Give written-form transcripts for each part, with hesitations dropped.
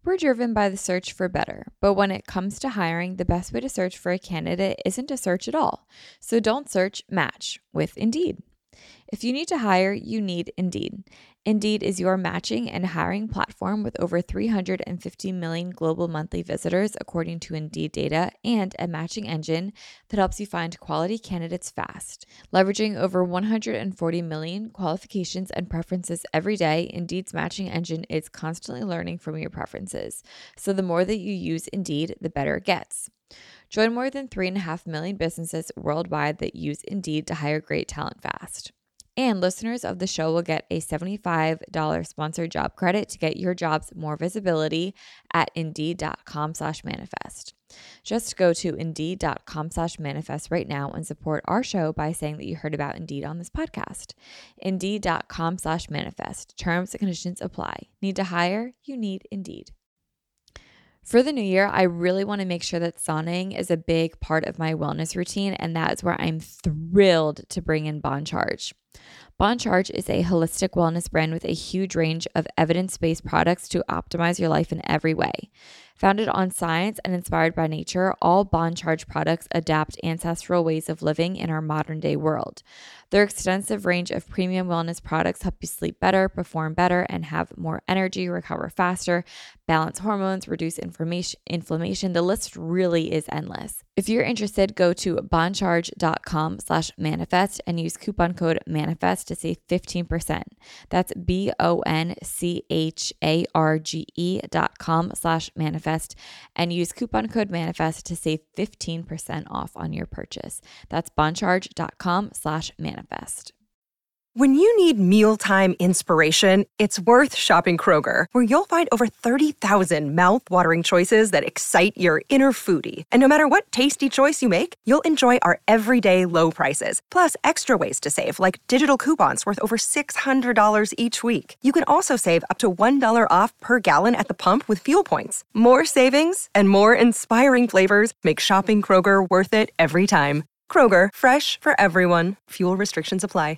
We're driven by the search for better, but when it comes to hiring, the best way to search for a candidate isn't to search at all. So don't search, match with Indeed. If you need to hire, you need Indeed. Indeed is your matching and hiring platform with over 350 million global monthly visitors, according to Indeed data, and a matching engine that helps you find quality candidates fast. Leveraging over 140 million qualifications and preferences every day, Indeed's matching engine is constantly learning from your preferences. So the more that you use Indeed, the better it gets. Join more than 3.5 million businesses worldwide that use Indeed to hire great talent fast. And listeners of the show will get a $75 sponsored job credit to get your jobs more visibility at Indeed.com/manifest. Just go to Indeed.com/manifest right now and support our show by saying that you heard about Indeed on this podcast. Indeed.com/manifest. Terms and conditions apply. Need to hire? You need Indeed. For the new year, I really want to make sure that sauning is a big part of my wellness routine, and that's where I'm thrilled to bring in Bon Charge. Bon Charge is a holistic wellness brand with a huge range of evidence-based products to optimize your life in every way. Founded on science and inspired by nature, all Bon Charge products adapt ancestral ways of living in our modern-day world. Their extensive range of premium wellness products help you sleep better, perform better, and have more energy, recover faster, balance hormones, reduce inflammation. The list really is endless. If you're interested, go to boncharge.com/manifest and use coupon code MANIFEST to save 15%. That's BONCHARGE.com/manifest and use coupon code MANIFEST to save 15% off on your purchase. That's boncharge.com/manifest. When you need mealtime inspiration, it's worth shopping Kroger, where you'll find over 30,000 mouth-watering choices that excite your inner foodie. And no matter what tasty choice you make, you'll enjoy our everyday low prices, plus extra ways to save, like digital coupons worth over $600 each week. You can also save up to $1 off per gallon at the pump with fuel points. More savings and more inspiring flavors make shopping Kroger worth it every time. Kroger, fresh for everyone. Fuel restrictions apply.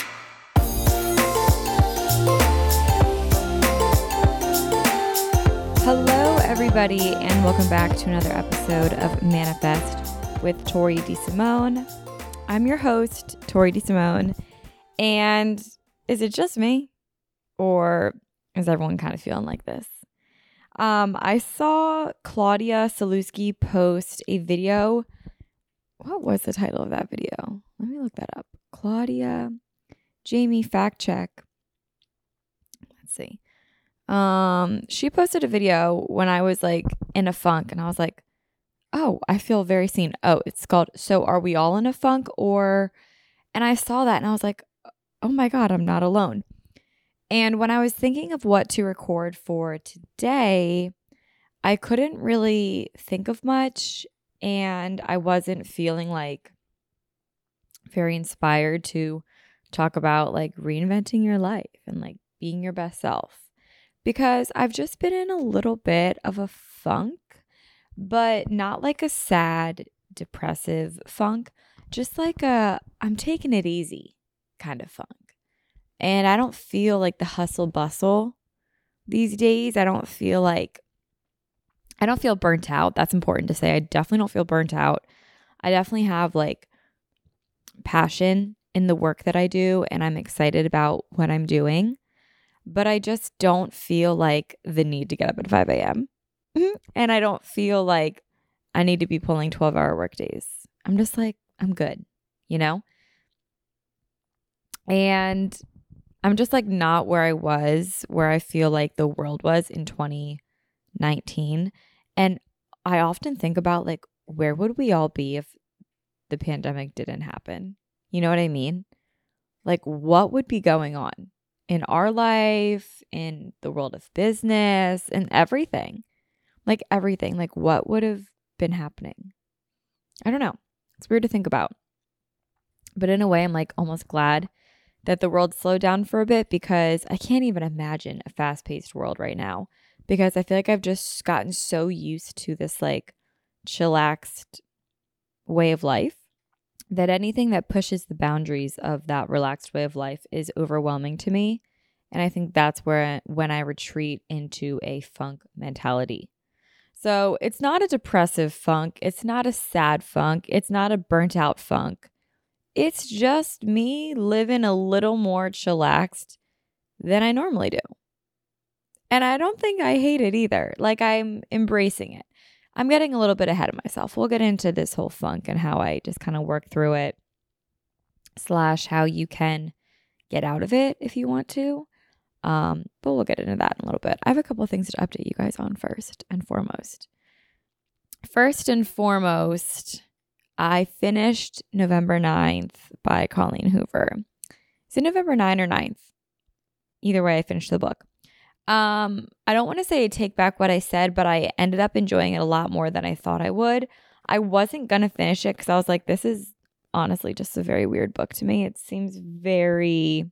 Hello, everybody, and welcome back to another episode of Manifest with Tori DeSimone. I'm your host, Tori DeSimone, and is it just me, or is everyone kind of feeling like this? I saw Claudia Sulewski post a video. What was the title of that video? Let me look that up. Claudia, Jamie, fact check. Let's see. She posted a video when I was like in a funk, and I was like, oh, I feel very seen. Oh, it's called So Are We All in a Funk? And I saw that and I was like, oh my God, I'm not alone. And when I was thinking of what to record for today, I couldn't really think of much, and I wasn't feeling like very inspired to talk about like reinventing your life and like being your best self. Because I've just been in a little bit of a funk, but not like a sad, depressive funk, just like I'm taking it easy kind of funk. And I don't feel like the hustle bustle these days. I don't feel burnt out. That's important to say. I definitely don't feel burnt out. I definitely have like passion in the work that I do, and I'm excited about what I'm doing. But I just don't feel like the need to get up at 5 a.m. And I don't feel like I need to be pulling 12-hour work days. I'm just like, I'm good, you know? And I'm just like not where I was, where I feel like the world was in 2019. And I often think about like, where would we all be if the pandemic didn't happen? You know what I mean? Like, what would be going on in our life, in the world of business, and everything? Like everything. Like, what would have been happening? I don't know. It's weird to think about. But in a way, I'm like almost glad that the world slowed down for a bit, because I can't even imagine a fast-paced world right now, because I feel like I've just gotten so used to this like chillaxed way of life that anything that pushes the boundaries of that relaxed way of life is overwhelming to me. And I think that's when I retreat into a funk mentality. So it's not a depressive funk. It's not a sad funk. It's not a burnt out funk. It's just me living a little more chillaxed than I normally do. And I don't think I hate it either. Like, I'm embracing it. I'm getting a little bit ahead of myself. We'll get into this whole funk and how I just kind of work through it, / how you can get out of it if you want to. But we'll get into that in a little bit. I have a couple of things to update you guys on first and foremost. First and foremost, I finished November 9th by Colleen Hoover. Is it November 9th or 9th? Either way, I finished the book. I don't want to say I take back what I said, but I ended up enjoying it a lot more than I thought I would. I wasn't going to finish it because I was like, this is honestly just a very weird book to me. It seems very,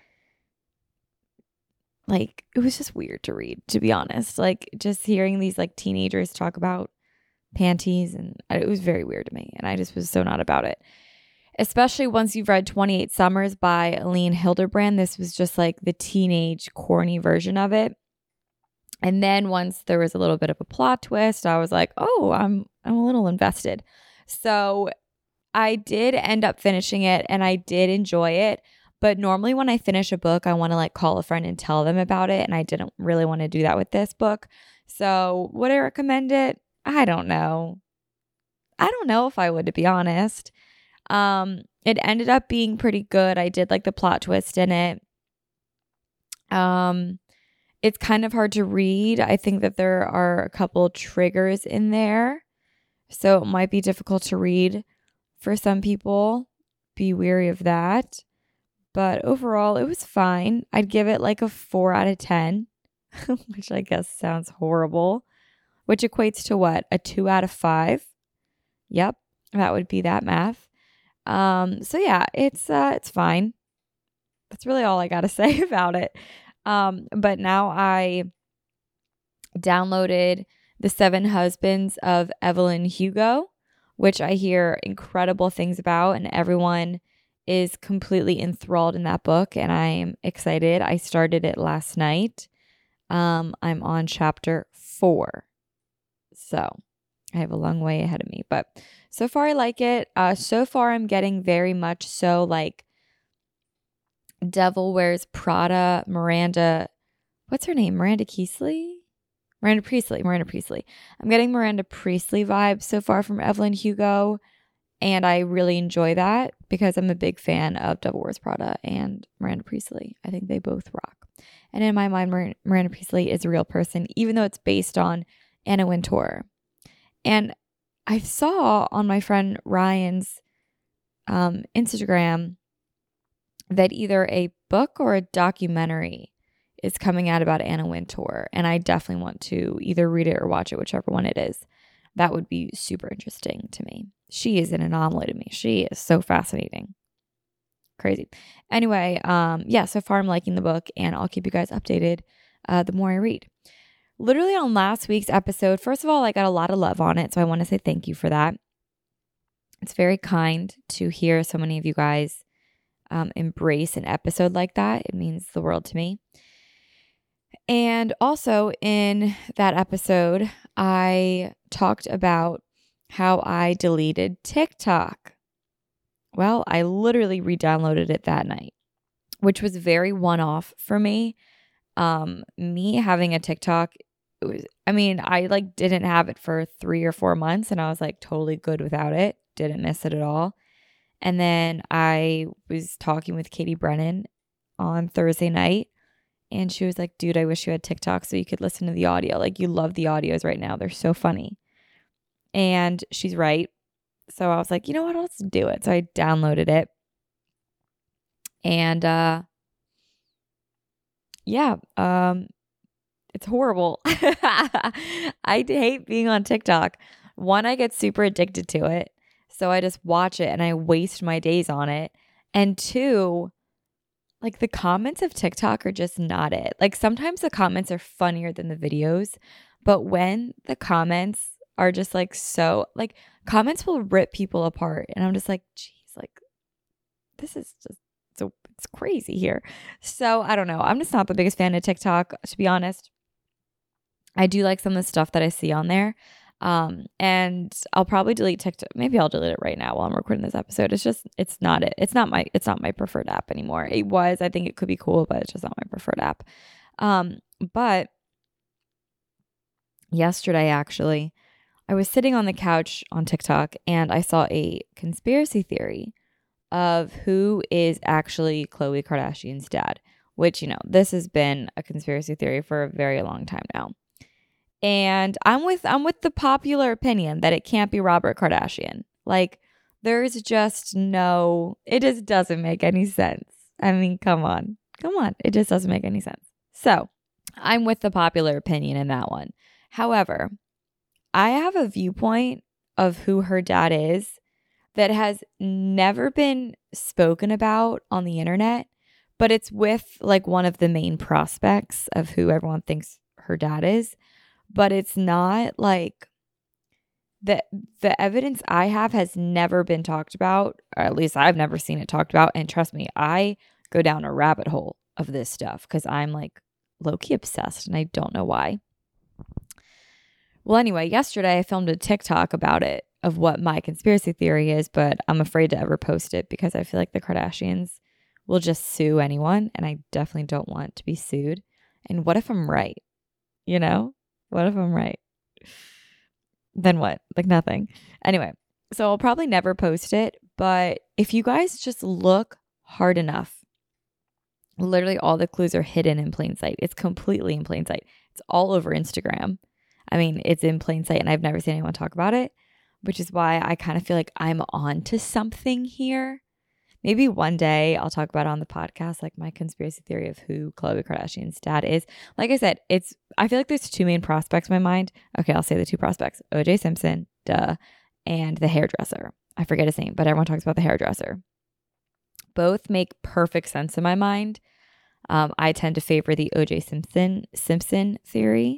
like, it was just weird to read, to be honest. Like, just hearing these like teenagers talk about panties, and it was very weird to me, and I just was so not about it. Especially once you've read 28 Summers by Aline Hilderbrand. This was just like the teenage corny version of it. And then once there was a little bit of a plot twist, I was like, oh, I'm a little invested. So I did end up finishing it, and I did enjoy it. But normally when I finish a book, I want to like call a friend and tell them about it. And I didn't really want to do that with this book. So would I recommend it? I don't know. I don't know if I would, to be honest. It ended up being pretty good. I did like the plot twist in it. It's kind of hard to read. I think that there are a couple triggers in there, so it might be difficult to read for some people. Be wary of that. But overall, it was fine. I'd give it like a 4 out of 10, which I guess sounds horrible, which equates to what? A 2 out of 5. Yep, that would be that math. So yeah, it's fine. That's really all I got to say about it. But now I downloaded The 7 Husbands of Evelyn Hugo, which I hear incredible things about, and everyone is completely enthralled in that book, and I am excited. I started it last night. I'm on chapter 4. So I have a long way ahead of me, but so far I like it. So far I'm getting very much so like Devil Wears Prada, Miranda, what's her name? Miranda Priestly. I'm getting Miranda Priestly vibes so far from Evelyn Hugo, and I really enjoy that because I'm a big fan of Devil Wears Prada and Miranda Priestly. I think they both rock. And in my mind, Miranda Priestly is a real person, even though it's based on Anna Wintour. And I saw on my friend Ryan's Instagram that either a book or a documentary is coming out about Anna Wintour. And I definitely want to either read it or watch it, whichever one it is. That would be super interesting to me. She is an anomaly to me. She is so fascinating. Crazy. Anyway, so far I'm liking the book, and I'll keep you guys updated the more I read. Literally on last week's episode, first of all, I got a lot of love on it, so I want to say thank you for that. It's very kind to hear so many of you guys embrace an episode like that. It means the world to me. And also in that episode, I talked about how I deleted TikTok. Well, I literally re-downloaded it that night, which was very one-off for me. Me having a TikTok, I like didn't have it for 3 or 4 months, and I was like totally good without it. Didn't miss it at all. And then I was talking with Katie Brennan on Thursday night, and she was like, dude, I wish you had TikTok so you could listen to the audio. Like, you love the audios right now. They're so funny. And she's right. So I was like, you know what? Let's do it. So I downloaded it. And it's horrible. I hate being on TikTok. One, I get super addicted to it. So I just watch it and I waste my days on it. And two, like, the comments of TikTok are just not it. Like, sometimes the comments are funnier than the videos, but when the comments are just like, so like, comments will rip people apart. And I'm just like, geez, like, this is just so, It's crazy here. So I don't know. I'm just not the biggest fan of TikTok, to be honest. I do like some of the stuff that I see on there. And I'll probably delete TikTok. Maybe I'll delete it right now while I'm recording this episode. It's not it. It's not my preferred app anymore. It was, I think it could be cool, but it's just not my preferred app. But yesterday, actually, I was sitting on the couch on TikTok and I saw a conspiracy theory of who is actually Khloe Kardashian's dad, which, this has been a conspiracy theory for a very long time now. And I'm with the popular opinion that it can't be Robert Kardashian. Like, there's just it just doesn't make any sense. I mean, come on. It just doesn't make any sense. So I'm with the popular opinion in that one. However, I have a viewpoint of who her dad is that has never been spoken about on the internet, but it's with like one of the main prospects of who everyone thinks her dad is. But it's not like the evidence I have has never been talked about, or at least I've never seen it talked about. And trust me, I go down a rabbit hole of this stuff because I'm like low-key obsessed and I don't know why. Well, anyway, yesterday I filmed a TikTok about it, of what my conspiracy theory is, but I'm afraid to ever post it because I feel like the Kardashians will just sue anyone, and I definitely don't want to be sued. And what if I'm right? What if I'm right? Then what? Like nothing. Anyway, so I'll probably never post it, but if you guys just look hard enough, literally all the clues are hidden in plain sight. It's completely in plain sight. It's all over Instagram. I mean, it's in plain sight and I've never seen anyone talk about it, which is why I kind of feel like I'm on to something here. Maybe one day I'll talk about it on the podcast, like my conspiracy theory of who Khloe Kardashian's dad is. Like I said, I feel like there's two main prospects in my mind. Okay, I'll say the two prospects. O.J. Simpson, and the hairdresser. I forget his name, but everyone talks about the hairdresser. Both make perfect sense in my mind. I tend to favor the O.J. Simpson theory.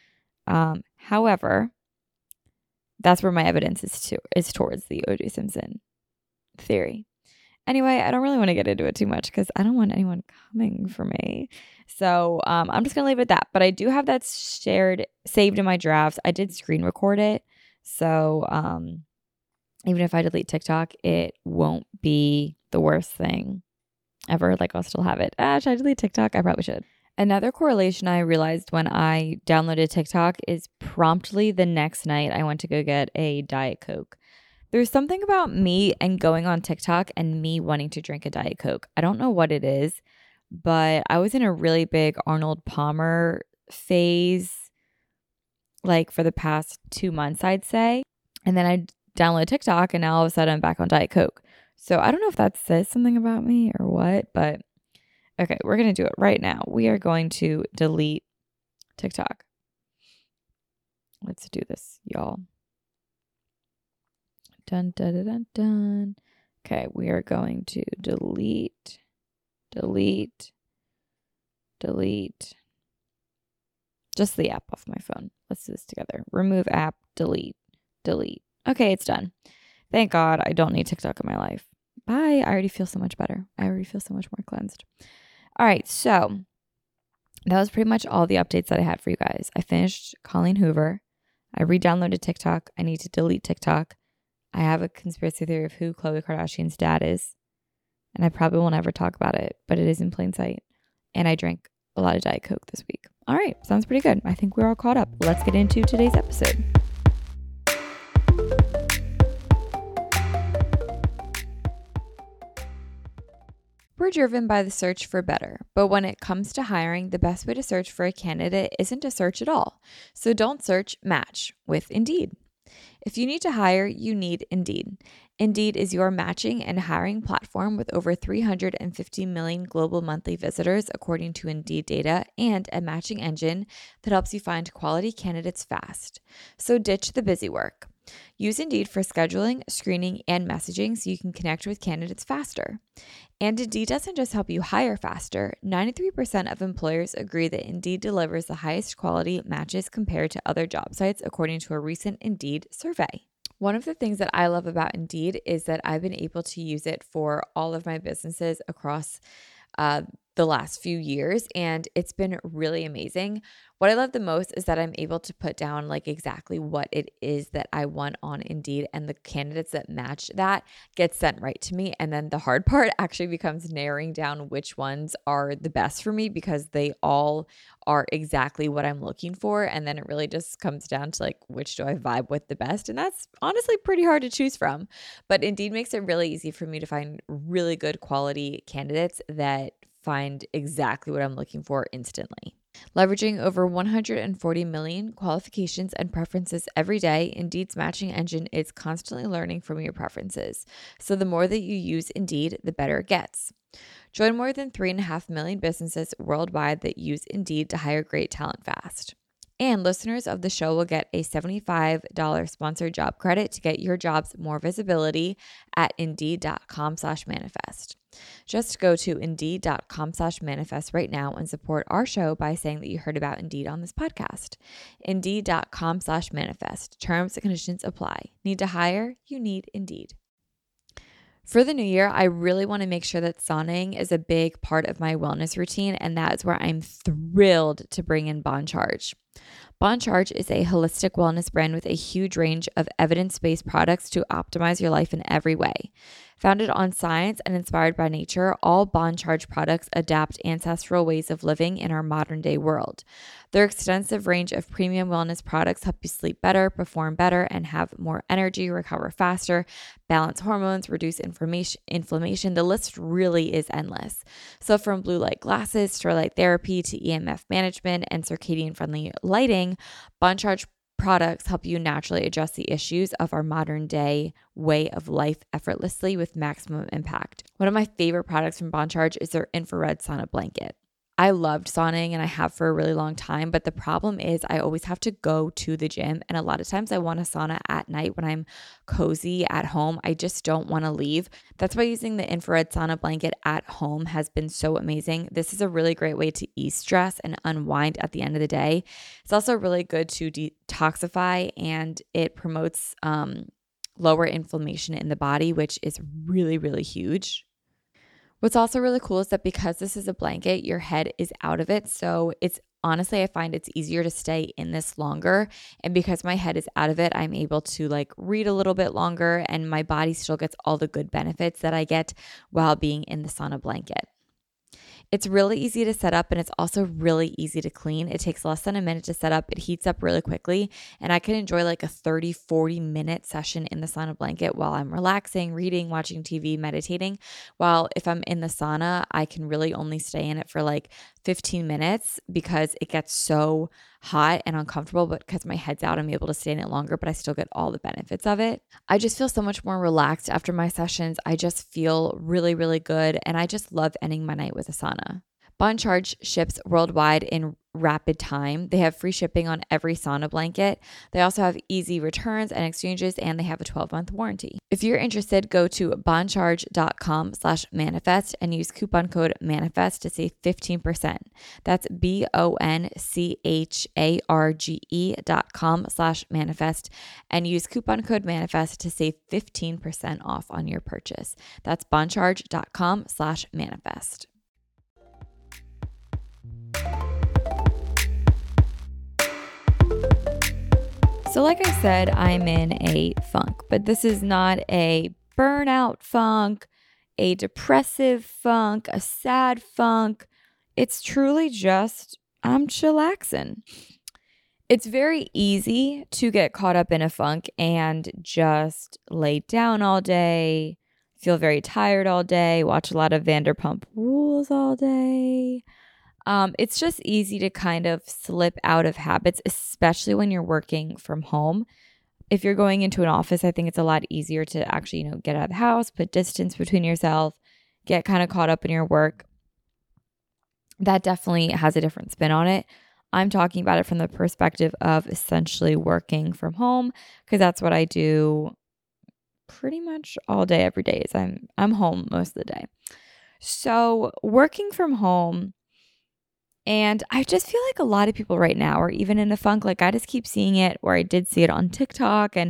However, that's where my evidence is towards the O.J. Simpson theory. Anyway, I don't really want to get into it too much because I don't want anyone coming for me. So I'm just going to leave it at that. But I do have that saved in my drafts. I did screen record it. So even if I delete TikTok, it won't be the worst thing ever. Like, I'll still have it. Should I delete TikTok? I probably should. Another correlation I realized when I downloaded TikTok is promptly the next night I went to go get a Diet Coke. There's something about me and going on TikTok and me wanting to drink a Diet Coke. I don't know what it is, but I was in a really big Arnold Palmer phase, like for the past 2 months, I'd say. And then I downloaded TikTok and now all of a sudden I'm back on Diet Coke. So I don't know if that says something about me or what, but okay, we're going to do it right now. We are going to delete TikTok. Let's do this, y'all. Dun, dun, dun, dun, dun. Okay, we are going to delete. Just the app off my phone. Let's do this together. Remove app, delete. Okay, it's done. Thank God I don't need TikTok in my life. Bye. I already feel so much better. I already feel so much more cleansed. All right, so that was pretty much all the updates that I had for you guys. I finished Colleen Hoover. I re-downloaded TikTok. I need to delete TikTok. I have a conspiracy theory of who Khloe Kardashian's dad is. And I probably will never talk about it, but it is in plain sight. And I drank a lot of Diet Coke this week. All right, sounds pretty good. I think we're all caught up. Let's get into today's episode. We're driven by the search for better, but when it comes to hiring, the best way to search for a candidate isn't to search at all. So don't search, match with Indeed. If you need to hire, you need Indeed. Indeed is your matching and hiring platform with over 350 million global monthly visitors, according to Indeed data, and a matching engine that helps you find quality candidates fast. So ditch the busy work. Use Indeed for scheduling, screening, and messaging so you can connect with candidates faster. And Indeed doesn't just help you hire faster. 93% of employers agree that Indeed delivers the highest quality matches compared to other job sites, according to a recent Indeed survey. One of the things that I love about Indeed is that I've been able to use it for all of my businesses across the last few years, and it's been really amazing. What I love the most is that I'm able to put down like exactly what it is that I want on Indeed, and the candidates that match that get sent right to me. And then the hard part actually becomes narrowing down which ones are the best for me, because they all are exactly what I'm looking for. And then it really just comes down to like, which do I vibe with the best? And that's honestly pretty hard to choose from. But Indeed makes it really easy for me to find really good quality candidates that find exactly what I'm looking for instantly. Leveraging over 140 million qualifications and preferences every day, Indeed's matching engine is constantly learning from your preferences. So the more that you use Indeed, the better it gets. Join more than 3.5 million businesses worldwide that use Indeed to hire great talent fast. And listeners of the show will get a $75 sponsored job credit to get your jobs more visibility at Indeed.com/manifest. Just go to Indeed.com/manifest right now and support our show by saying that you heard about Indeed on this podcast. Indeed.com/manifest. Terms and conditions apply. Need to hire? You need Indeed. For the new year, I really want to make sure that sauning is a big part of my wellness routine, and that is where I'm thrilled to bring in Bon Charge. Bon Charge is a holistic wellness brand with a huge range of evidence-based products to optimize your life in every way. Founded on science and inspired by nature, all Bon Charge products adapt ancestral ways of living in our modern-day world. Their extensive range of premium wellness products help you sleep better, perform better, and have more energy, recover faster, balance hormones, reduce inflammation. The list really is endless. So from blue light glasses, to light therapy, to EMF management and circadian-friendly lighting, Bon Charge products help you naturally address the issues of our modern day way of life effortlessly with maximum impact. One of my favorite products from Bon Charge is their infrared sauna blanket. I loved sauning and I have for a really long time, but the problem is I always have to go to the gym, and a lot of times I want a sauna at night when I'm cozy at home. I just don't want to leave. That's why using the infrared sauna blanket at home has been so amazing. This is a really great way to ease stress and unwind at the end of the day. It's also really good to detoxify, and it promotes lower inflammation in the body, which is really, really huge. What's also really cool is that because this is a blanket, your head is out of it. So it's honestly, I find it's easier to stay in this longer. And because my head is out of it, I'm able to like read a little bit longer, and my body still gets all the good benefits that I get while being in the sauna blanket. It's really easy to set up, and it's also really easy to clean. It takes less than a minute to set up. It heats up really quickly, and I can enjoy like a 30-40 minute session in the sauna blanket while I'm relaxing, reading, watching TV, meditating. While if I'm in the sauna, I can really only stay in it for like 15 minutes because it gets so hot and uncomfortable, but because my head's out, I'm able to stay in it longer, but I still get all the benefits of it. I just feel so much more relaxed after my sessions. I just feel really, really good, and I just love ending my night with a sauna. Bon Charge ships worldwide in rapid time. They have free shipping on every sauna blanket. They also have easy returns and exchanges, and they have a 12-month warranty. If you're interested, go to boncharge.com/manifest and use coupon code manifest to save 15%. That's BONCHARGE.com/manifest and use coupon code manifest to save 15% off on your purchase. That's boncharge.com/manifest. So like I said, I'm in a funk, but this is not a burnout funk, a depressive funk, a sad funk. It's truly just, I'm chillaxing. It's very easy to get caught up in a funk and just lay down all day, feel very tired all day, watch a lot of Vanderpump Rules all day. It's just easy to kind of slip out of habits, especially when you're working from home. If you're going into an office, I think it's a lot easier to actually, get out of the house, put distance between yourself, get kind of caught up in your work. That definitely has a different spin on it. I'm talking about it from the perspective of essentially working from home, because that's what I do pretty much all day, every day. Is I'm home most of the day. So working from home, and I just feel like a lot of people right now are even in a funk. Like I just keep seeing it, or I did see it on TikTok, and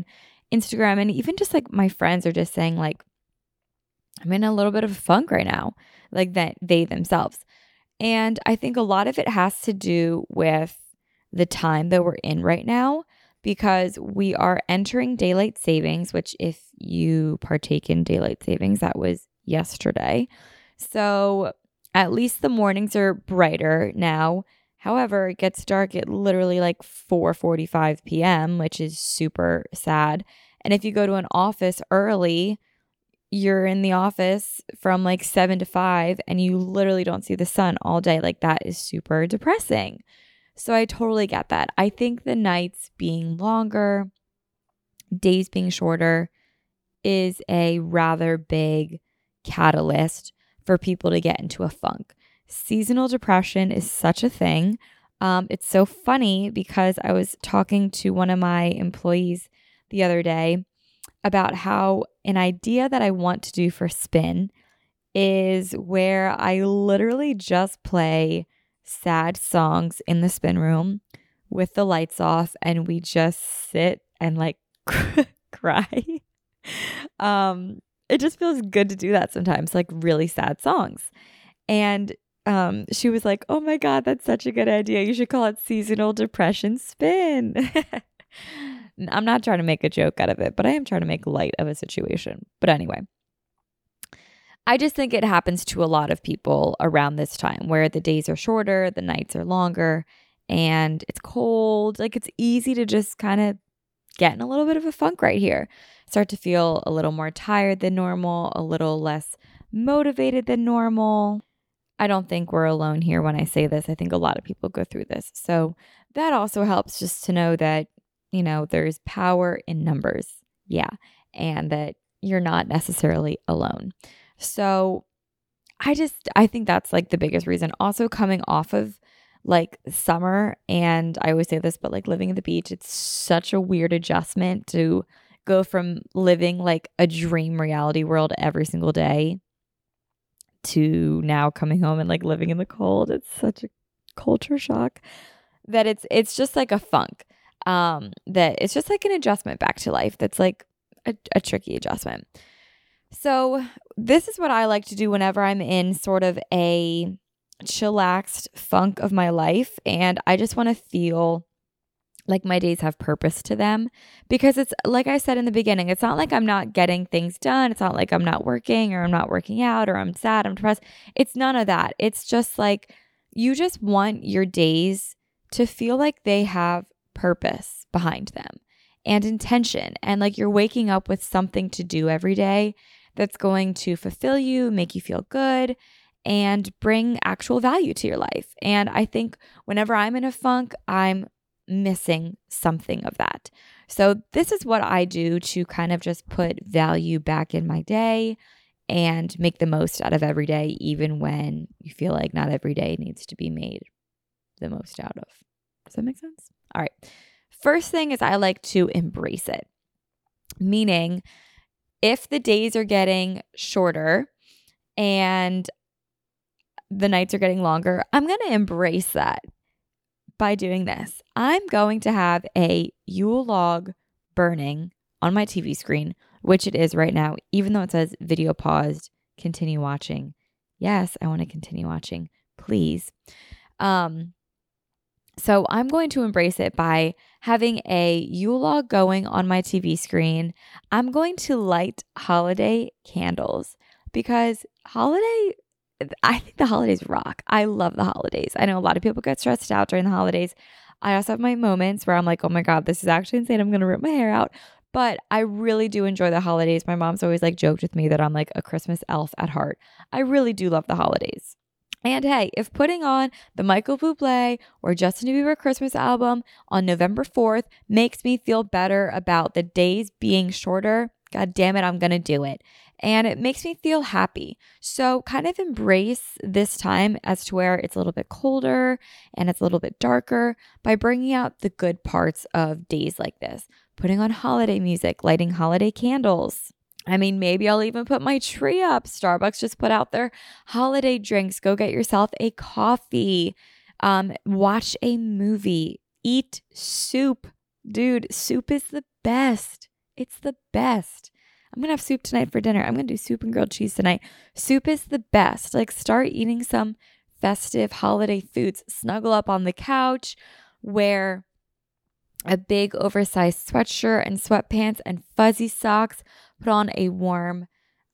Instagram and even just like my friends are just saying like, I'm in a little bit of a funk right now, like that they themselves. And I think a lot of it has to do with the time that we're in right now, because we are entering daylight savings, which if you partake in daylight savings, that was yesterday. So at least the mornings are brighter now. However, it gets dark at literally like 4:45 p.m., which is super sad. And if you go to an office early, you're in the office from like 7 to 5 and you literally don't see the sun all day. Like that is super depressing. So I totally get that. I think the nights being longer, days being shorter is a rather big catalyst for people to get into a funk. Seasonal depression is such a thing. It's so funny because I was talking to one of my employees the other day about how an idea that I want to do for Spin is where I literally just play sad songs in the spin room with the lights off and we just sit and like cry. It just feels good to do that sometimes, like really sad songs. And she was like, "Oh my God, that's such a good idea. You should call it Seasonal Depression Spin." I'm not trying to make a joke out of it, but I am trying to make light of a situation. But anyway, I just think it happens to a lot of people around this time where the days are shorter, the nights are longer, and it's cold. Like it's easy to just kind of get in a little bit of a funk right here. Start to feel a little more tired than normal, a little less motivated than normal. I don't think we're alone here when I say this. I think a lot of people go through this. So that also helps just to know that, you know, there's power in numbers. Yeah. And that you're not necessarily alone. So I think that's like the biggest reason. Also coming off of like summer, and I always say this, but like living at the beach, it's such a weird adjustment to go from living like a dream reality world every single day to now coming home and like living in the cold. It's such a culture shock that it's just like a funk. That it's just like an adjustment back to life. That's like a tricky adjustment. So this is what I like to do whenever I'm in sort of a chillaxed funk of my life. And I just want to feel like my days have purpose to them, because it's like I said in the beginning, it's not like I'm not getting things done. It's not like I'm not working or I'm not working out or I'm sad, I'm depressed. It's none of that. It's just like you just want your days to feel like they have purpose behind them and intention. And like you're waking up with something to do every day that's going to fulfill you, make you feel good, and bring actual value to your life. And I think whenever I'm in a funk, I'm missing something of that. So this is what I do to kind of just put value back in my day and make the most out of every day, even when you feel like not every day needs to be made the most out of. Does that make sense? All right. First thing is I like to embrace it. Meaning, if the days are getting shorter and the nights are getting longer, I'm going to embrace that by doing this. I'm going to have a Yule log burning on my TV screen, which it is right now, even though it says video paused, continue watching. Yes, I want to continue watching, please. So I'm going to embrace it by having a Yule log going on my TV screen. I'm going to light holiday candles because I think the holidays rock. I love the holidays. I know a lot of people get stressed out during the holidays. I also have my moments where I'm like, oh my God, this is actually insane. I'm going to rip my hair out. But I really do enjoy the holidays. My mom's always like joked with me that I'm like a Christmas elf at heart. I really do love the holidays. And hey, if putting on the Michael Bublé or Justin Bieber Christmas album on November 4th makes me feel better about the days being shorter, God damn it, I'm going to do it. And it makes me feel happy. So kind of embrace this time as to where it's a little bit colder and it's a little bit darker by bringing out the good parts of days like this. Putting on holiday music, lighting holiday candles. I mean, maybe I'll even put my tree up. Starbucks just put out their holiday drinks. Go get yourself a coffee. Watch a movie. Eat soup. Dude, soup is the best. It's the best. I'm going to have soup tonight for dinner. I'm going to do soup and grilled cheese tonight. Soup is the best. Like, start eating some festive holiday foods. Snuggle up on the couch, wear a big oversized sweatshirt and sweatpants and fuzzy socks. Put on a warm,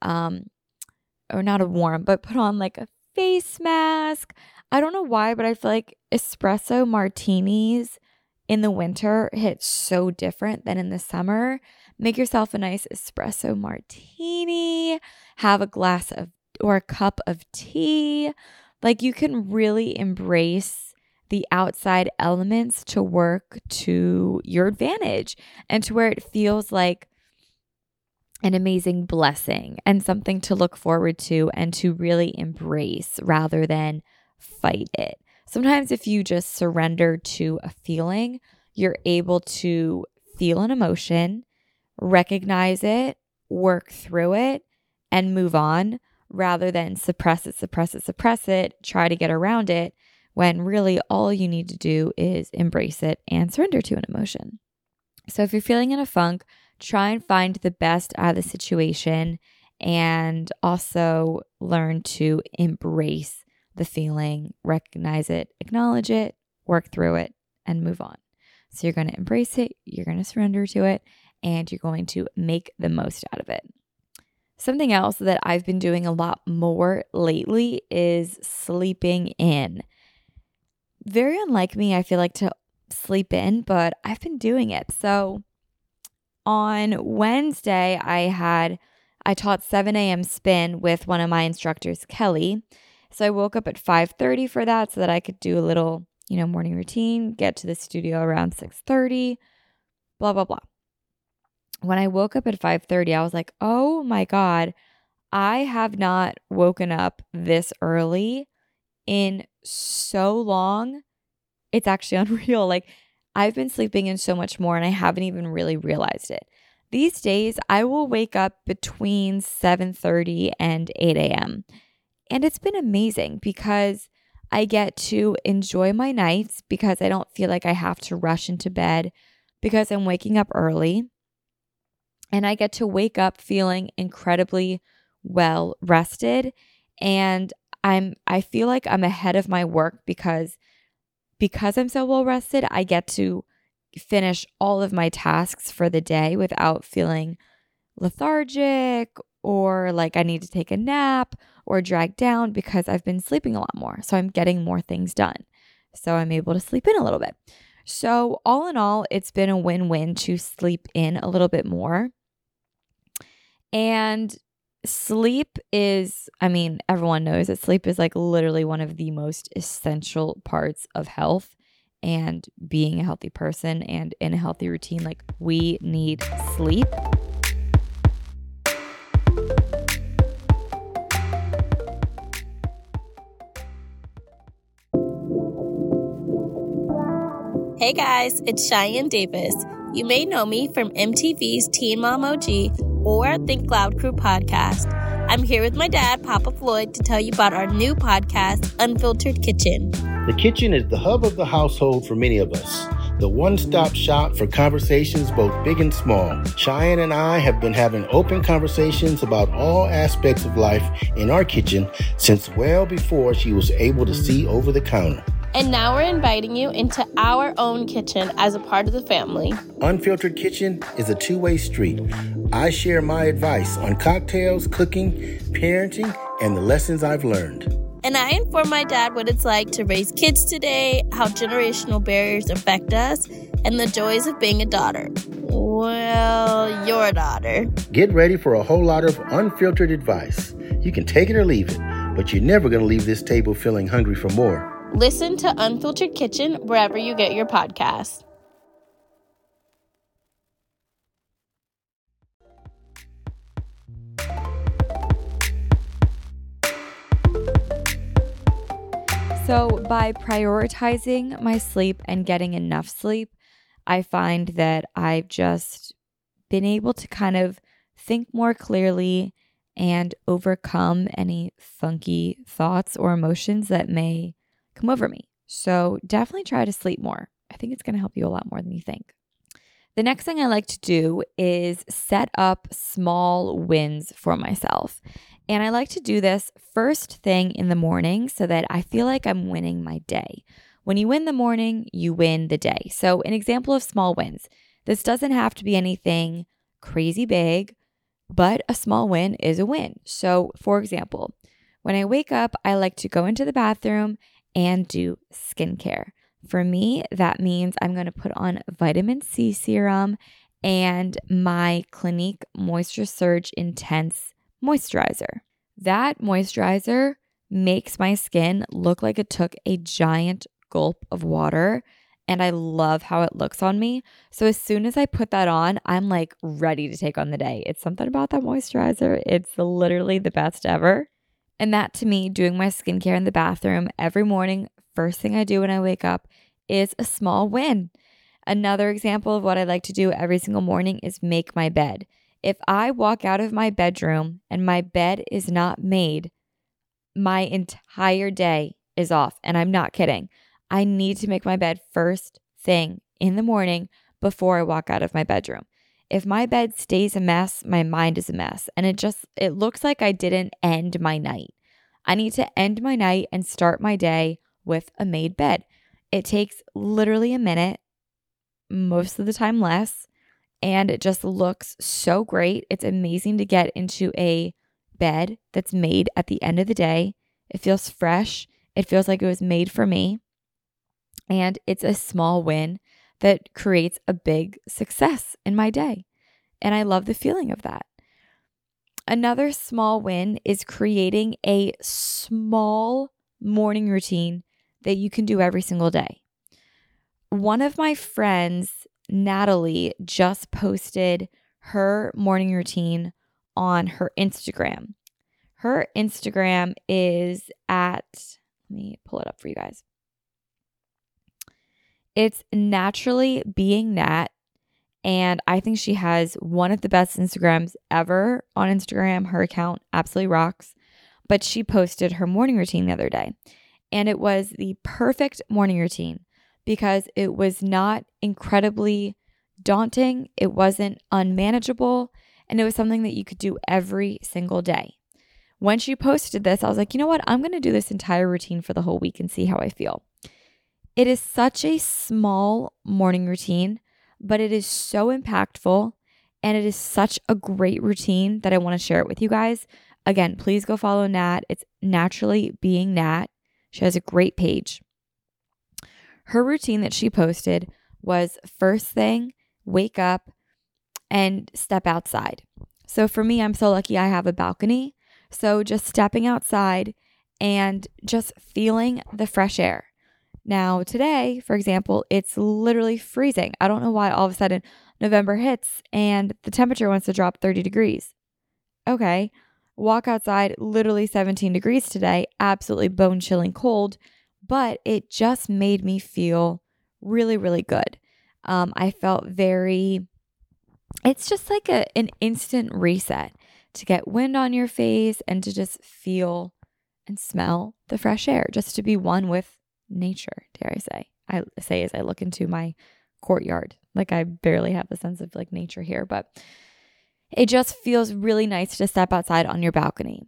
or not a warm, but put on like a face mask. I don't know why, but I feel like espresso martinis in the winter hit so different than in the summer. Make yourself a nice espresso martini, have a glass of or a cup of tea. Like, you can really embrace the outside elements to work to your advantage and to where it feels like an amazing blessing and something to look forward to and to really embrace rather than fight it. Sometimes if you just surrender to a feeling, you're able to feel an emotion, recognize it, work through it, and move on rather than suppress it, try to get around it, when really all you need to do is embrace it and surrender to an emotion. So if you're feeling in a funk, try and find the best out of the situation and also learn to embrace the feeling, recognize it, acknowledge it, work through it, and move on. So you're going to embrace it, you're going to surrender to it, and you're going to make the most out of it. Something else that I've been doing a lot more lately is sleeping in. Very unlike me, I feel like, to sleep in, but I've been doing it. So on Wednesday, I taught 7 a.m. spin with one of my instructors, Kelly. So I woke up at 5:30 for that so that I could do a little, morning routine, get to the studio around 6:30, blah, blah, blah. When I woke up at 5:30, I was like, oh my God, I have not woken up this early in so long. It's actually unreal. Like, I've been sleeping in so much more and I haven't even really realized it. These days, I will wake up between 7:30 and 8 a.m. And it's been amazing because I get to enjoy my nights because I don't feel like I have to rush into bed because I'm waking up early. And I get to wake up feeling incredibly well rested. And I feel like I'm ahead of my work because I'm so well rested, I get to finish all of my tasks for the day without feeling lethargic or like I need to take a nap or drag down because I've been sleeping a lot more. So I'm getting more things done. So I'm able to sleep in a little bit. So all in all, it's been a win-win to sleep in a little bit more. And sleep is, everyone knows that sleep is like literally one of the most essential parts of health and being a healthy person and in a healthy routine. Like, we need sleep. Hey guys, it's Cheyenne Davis. You may know me from MTV's Teen Mom OG or Think Loud Crew podcast. I'm here with my dad, Papa Floyd, to tell you about our new podcast, Unfiltered Kitchen. The kitchen is the hub of the household for many of us. The one-stop shop for conversations both big and small. Cheyenne and I have been having open conversations about all aspects of life in our kitchen since well before she was able to see over the counter. And now we're inviting you into our own kitchen as a part of the family. Unfiltered Kitchen is a two-way street. I share my advice on cocktails, cooking, parenting, and the lessons I've learned. And I inform my dad what it's like to raise kids today, how generational barriers affect us, and the joys of being a daughter. Well, your daughter. Get ready for a whole lot of unfiltered advice. You can take it or leave it, but you're never going to leave this table feeling hungry for more. Listen to Unfiltered Kitchen wherever you get your podcasts. So by prioritizing my sleep and getting enough sleep, I find that I've just been able to kind of think more clearly and overcome any funky thoughts or emotions that may come over me. So definitely try to sleep more. I think it's going to help you a lot more than you think. The next thing I like to do is set up small wins for myself. And I like to do this first thing in the morning so that I feel like I'm winning my day. When you win the morning, you win the day. So an example of small wins. This doesn't have to be anything crazy big, but a small win is a win. So for example, when I wake up, I like to go into the bathroom and do skincare. For me, that means I'm going to put on vitamin C serum and my Clinique Moisture Surge Intense moisturizer. That moisturizer makes my skin look like it took a giant gulp of water, and I love how it looks on me. So as soon as I put that on, I'm like ready to take on the day. It's something about that moisturizer. It's literally the best ever. And that to me, doing my skincare in the bathroom every morning, first thing I do when I wake up, is a small win. Another example of what I like to do every single morning is make my bed. If I walk out of my bedroom and my bed is not made, my entire day is off. And I'm not kidding. I need to make my bed first thing in the morning before I walk out of my bedroom. If my bed stays a mess, my mind is a mess. And it looks like I didn't end my night. I need to end my night and start my day with a made bed. It takes literally a minute, most of the time less, and it just looks so great. It's amazing to get into a bed that's made at the end of the day. It feels fresh. It feels like it was made for me. And it's a small win that creates a big success in my day. And I love the feeling of that. Another small win is creating a small morning routine that you can do every single day. One of my friends, Natalie, just posted her morning routine on her Instagram. Her Instagram is let me pull it up for you guys. It's Naturally Being Nat, and I think she has one of the best Instagrams ever on Instagram. Her account absolutely rocks, but she posted her morning routine the other day, and it was the perfect morning routine because it was not incredibly daunting, it wasn't unmanageable, and it was something that you could do every single day. When she posted this, I was like, you know what? I'm going to do this entire routine for the whole week and see how I feel. It is such a small morning routine, but it is so impactful and it is such a great routine that I want to share it with you guys. Again, please go follow Nat. It's Naturally Being Nat. She has a great page. Her routine that she posted was first thing, wake up and step outside. So for me, I'm so lucky I have a balcony. So just stepping outside and just feeling the fresh air. Now today, for example, it's literally freezing. I don't know why all of a sudden November hits and the temperature wants to drop 30 degrees. Okay, walk outside, literally 17 degrees today, absolutely bone-chilling cold, but it just made me feel really, really good. I felt it's just like an instant reset to get wind on your face and to just feel and smell the fresh air, just to be one with nature, dare I say. I say as I look into my courtyard, like I barely have the sense of like nature here, but it just feels really nice to step outside on your balcony.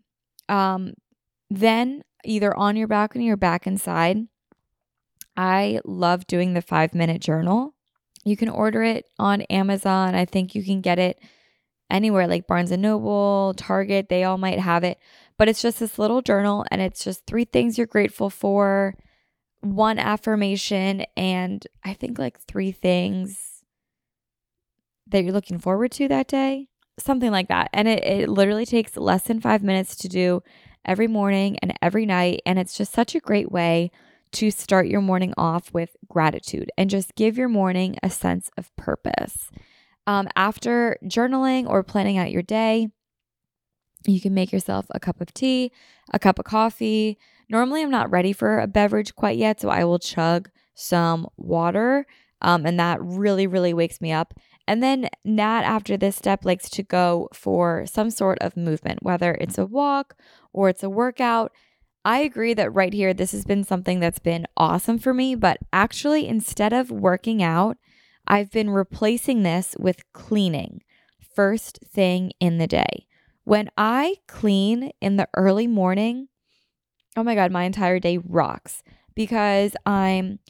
Then either on your balcony or back inside, I love doing the 5-minute journal. You can order it on Amazon. I think you can get it anywhere like Barnes & Noble, Target, they all might have it. But it's just this little journal and it's just 3 things you're grateful for, 1 affirmation, and I think like 3 things that you're looking forward to that day. Something like that. And it literally takes less than 5 minutes to do every morning and every night. And it's just such a great way to start your morning off with gratitude and just give your morning a sense of purpose. After journaling or planning out your day, you can make yourself a cup of tea, a cup of coffee. Normally, I'm not ready for a beverage quite yet, so I will chug some water, and that really, really wakes me up. And then Nat, after this step, likes to go for some sort of movement, whether it's a walk or it's a workout. I agree that right here, this has been something that's been awesome for me, but actually, instead of working out, I've been replacing this with cleaning first thing in the day. When I clean in the early morning, oh my God, my entire day rocks because I'm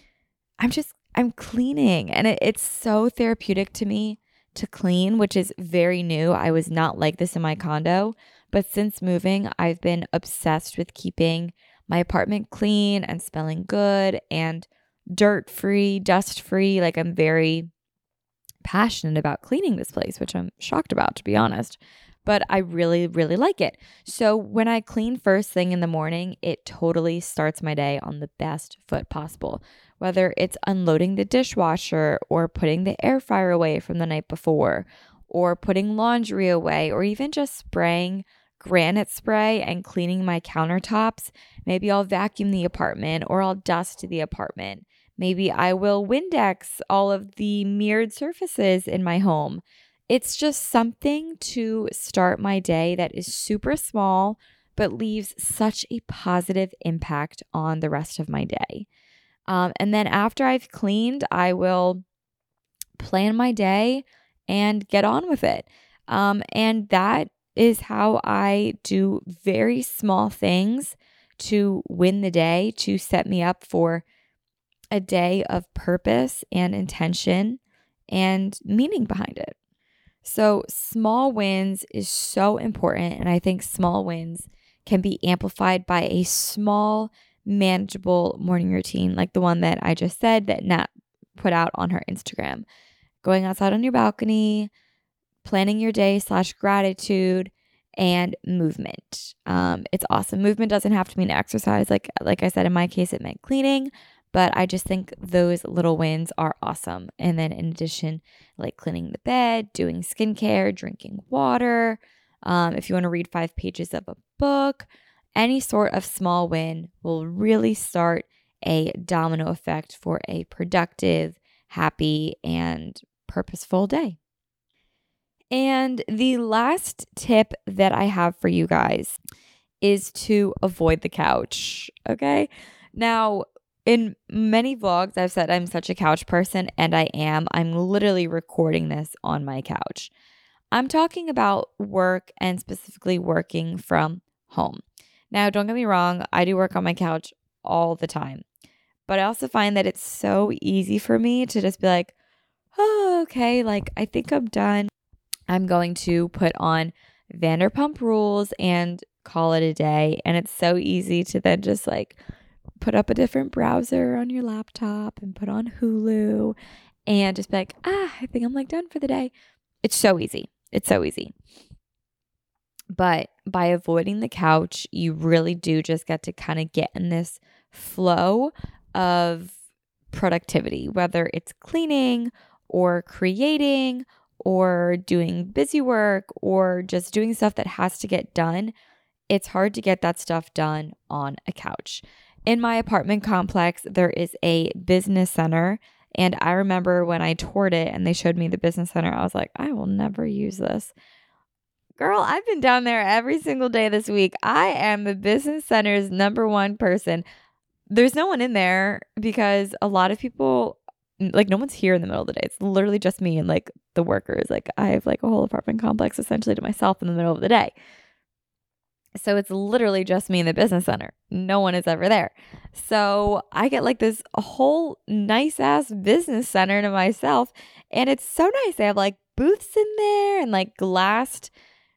cleaning, and it's so therapeutic to me to clean, which is very new. I was not like this in my condo, but since moving, I've been obsessed with keeping my apartment clean and smelling good and dirt-free, dust-free. Like, I'm very passionate about cleaning this place, which I'm shocked about, to be honest. But I really, really like it. So when I clean first thing in the morning, it totally starts my day on the best foot possible. Whether it's unloading the dishwasher or putting the air fryer away from the night before, or putting laundry away, or even just spraying granite spray and cleaning my countertops. Maybe I'll vacuum the apartment or I'll dust the apartment. Maybe I will Windex all of the mirrored surfaces in my home. It's just something to start my day that is super small, but leaves such a positive impact on the rest of my day. And then after I've cleaned, I will plan my day and get on with it. And that is how I do very small things to win the day, to set me up for a day of purpose and intention and meaning behind it. So small wins is so important. And I think small wins can be amplified by a small, manageable morning routine, like the one that I just said that Nat put out on her Instagram. Going outside on your balcony, planning your day / gratitude, and movement. It's awesome. Movement doesn't have to mean exercise. Like I said, in my case, it meant cleaning. But I just think those little wins are awesome. And then in addition, like cleaning the bed, doing skincare, drinking water, if you want to read 5 pages of a book, any sort of small win will really start a domino effect for a productive, happy, and purposeful day. And the last tip that I have for you guys is to avoid the couch. Okay. Now, in many vlogs, I've said I'm such a couch person, and I am. I'm literally recording this on my couch. I'm talking about work and specifically working from home. Now, don't get me wrong, I do work on my couch all the time. But I also find that it's so easy for me to just be like, oh, okay, like I think I'm done. I'm going to put on Vanderpump Rules and call it a day. And it's so easy to then just like put up a different browser on your laptop and put on Hulu and just be like, I think I'm like done for the day. It's so easy. It's so easy. But by avoiding the couch, you really do just get to kind of get in this flow of productivity, whether it's cleaning or creating or doing busy work or just doing stuff that has to get done. It's hard to get that stuff done on a couch. In my apartment complex, there is a business center. And I remember when I toured it and they showed me the business center, I was like, I will never use this. Girl, I've been down there every single day this week. I am the business center's #1 person. There's no one in there because a lot of people, like no one's here in the middle of the day. It's literally just me and like the workers. Like I have like a whole apartment complex essentially to myself in the middle of the day. So it's literally just me in the business center. No one is ever there. So I get like this whole nice ass business center to myself. And it's so nice. They have like booths in there and like glass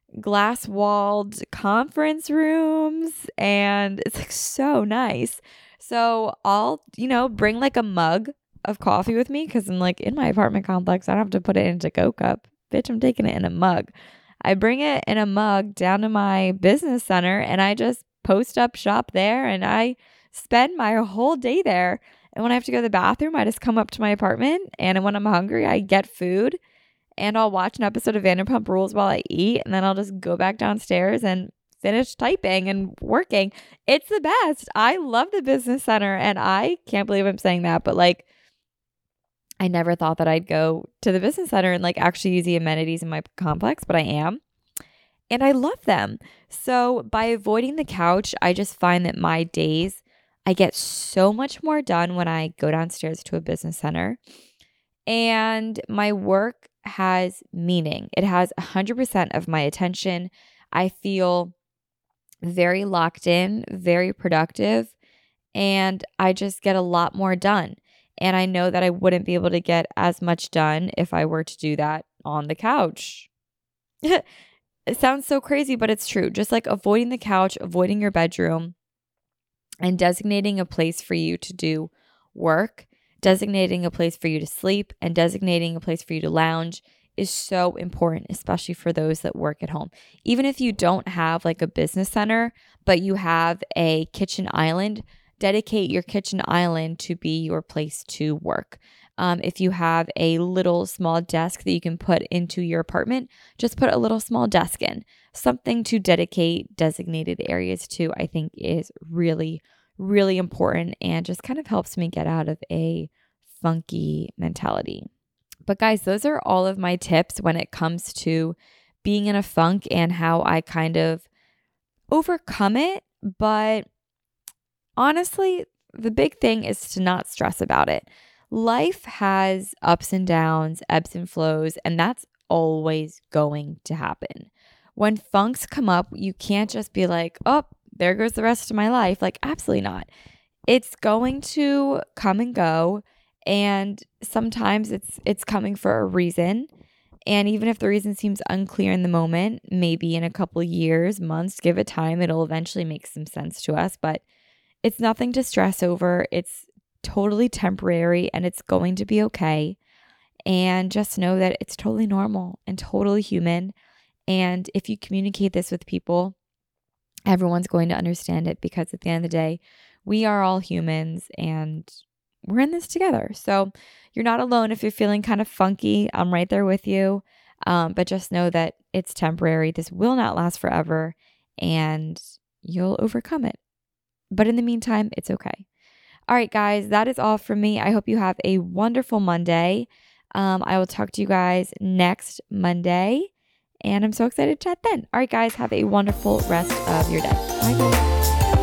walled conference rooms. And it's like so nice. So I'll, bring like a mug of coffee with me because I'm like in my apartment complex. I don't have to put it into Go Cup. Bitch, I'm taking it in a mug. I bring it in a mug down to my business center and I just post up shop there and I spend my whole day there. And when I have to go to the bathroom, I just come up to my apartment and when I'm hungry, I get food and I'll watch an episode of Vanderpump Rules while I eat. And then I'll just go back downstairs and finish typing and working. It's the best. I love the business center and I can't believe I'm saying that, but like, I never thought that I'd go to the business center and like actually use the amenities in my complex, but I am. And I love them. So by avoiding the couch, I just find that my days, I get so much more done when I go downstairs to a business center. And my work has meaning. It has 100% of my attention. I feel very locked in, very productive, and I just get a lot more done. And I know that I wouldn't be able to get as much done if I were to do that on the couch. It sounds so crazy, but it's true. Just like avoiding the couch, avoiding your bedroom, and designating a place for you to do work, designating a place for you to sleep, and designating a place for you to lounge is so important, especially for those that work at home. Even if you don't have like a business center, but you have a kitchen island, dedicate your kitchen island to be your place to work. If you have a little small desk that you can put into your apartment, just put a little small desk in. Something to dedicate designated areas to, I think, is really, really important and just kind of helps me get out of a funky mentality. But guys, those are all of my tips when it comes to being in a funk and how I kind of overcome it. But honestly, the big thing is to not stress about it. Life has ups and downs, ebbs and flows, and that's always going to happen. When funks come up, you can't just be like, oh, there goes the rest of my life. Like, absolutely not. It's going to come and go, and sometimes it's coming for a reason. And even if the reason seems unclear in the moment, maybe in a couple years, months, give it time, it'll eventually make some sense to us. But it's nothing to stress over. It's totally temporary and it's going to be okay. And just know that it's totally normal and totally human. And if you communicate this with people, everyone's going to understand it, because at the end of the day, we are all humans and we're in this together. So you're not alone if you're feeling kind of funky. I'm right there with you. But just know that it's temporary. This will not last forever and you'll overcome it. But in the meantime, it's okay. All right, guys, that is all from me. I hope you have a wonderful Monday. I will talk to you guys next Monday, and I'm so excited to chat then. All right, guys, have a wonderful rest of your day. Bye, guys.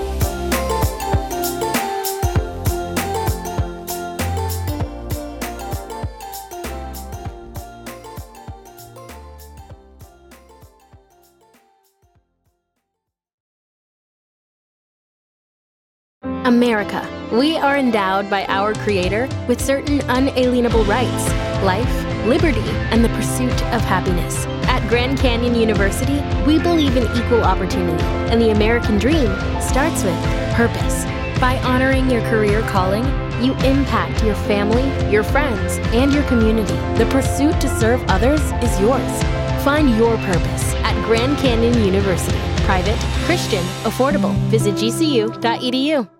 America. We are endowed by our Creator with certain unalienable rights: life, liberty, and the pursuit of happiness. At Grand Canyon University, we believe in equal opportunity, and the American dream starts with purpose. By honoring your career calling, you impact your family, your friends, and your community. The pursuit to serve others is yours. Find your purpose at Grand Canyon University. Private, Christian, affordable. Visit gcu.edu.